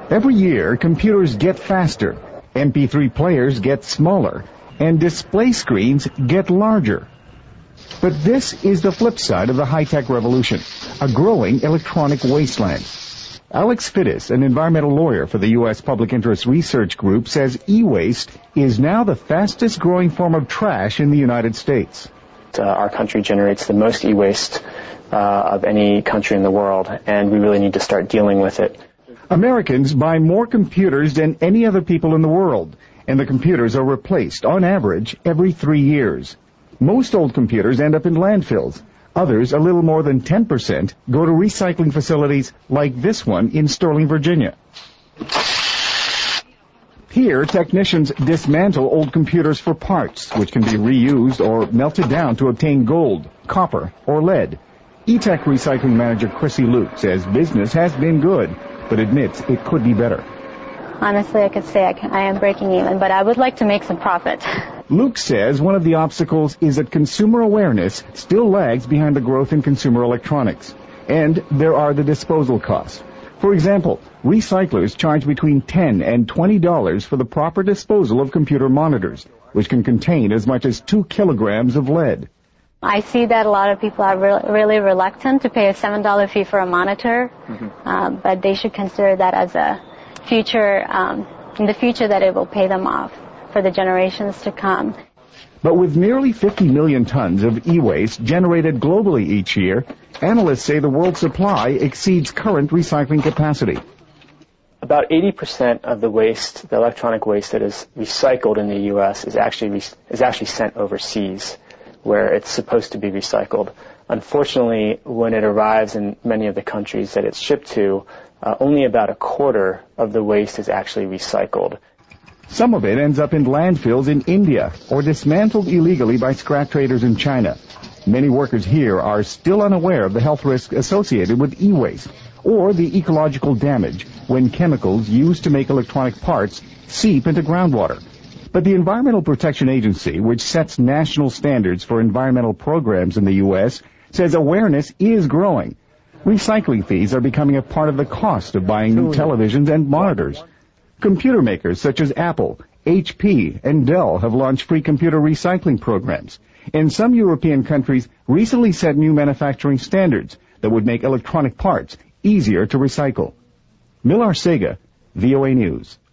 Every year, computers get faster, MP3 players get smaller, and display screens get larger. But this is the flip side of the high-tech revolution, a growing electronic wasteland. Alex Fittis, an environmental lawyer for the U.S. Public Interest Research Group, says e-waste is now the fastest-growing form of trash in the United States. Our country generates the most e-waste of any country in the world, and we really need to start dealing with it. Americans buy more computers than any other people in the world, and the computers are replaced, on average, every 3 years. Most old computers end up in landfills. Others, a little more than 10%, go to recycling facilities like this one in Sterling, Virginia. Here, technicians dismantle old computers for parts, which can be reused or melted down to obtain gold, copper, or lead. E-Tech recycling manager Chrissy Luke says business has been good, but admits it could be better. Honestly, I could say I am breaking even, but I would like to make some profit. Luke says one of the obstacles is that consumer awareness still lags behind the growth in consumer electronics. And there are the disposal costs. For example, recyclers charge between $10 and $20 for the proper disposal of computer monitors, which can contain as much as 2 kilograms of lead. I see that a lot of people are really reluctant to pay a $7 fee for a monitor, but they should consider that as a future, in the future that it will pay them off for the generations to come. But with nearly 50 million tons of e-waste generated globally each year, analysts say the world supply exceeds current recycling capacity. About 80% of the waste, the electronic waste that is recycled in the U.S. is actually sent overseas, where it's supposed to be recycled. Unfortunately, when it arrives in many of the countries that it's shipped to, only about a quarter of the waste is actually recycled. Some of it ends up in landfills in India or dismantled illegally by scrap traders in China. Many workers here are still unaware of the health risks associated with e-waste or the ecological damage when chemicals used to make electronic parts seep into groundwater. But the Environmental Protection Agency, which sets national standards for environmental programs in the U.S., says awareness is growing. Recycling fees are becoming a part of the cost of buying new televisions and monitors. Computer makers such as Apple, HP, and Dell have launched free computer recycling programs. And some European countries recently set new manufacturing standards that would make electronic parts easier to recycle. Millar Sega, VOA News.